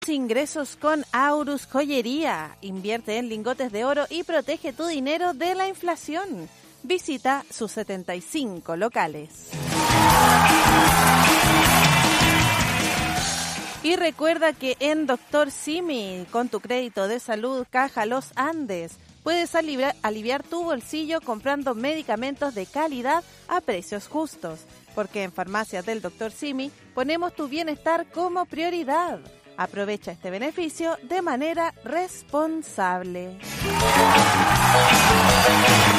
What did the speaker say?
Ingresos con Aurus Joyería. Invierte en lingotes de oro y protege tu dinero de la inflación. Visita sus 75 locales. Y recuerda que en Dr. Simi, con tu crédito de salud Caja Los Andes, puedes aliviar tu bolsillo comprando medicamentos de calidad a precios justos. Porque en Farmacias del Dr. Simi ponemos tu bienestar como prioridad. Aprovecha este beneficio de manera responsable.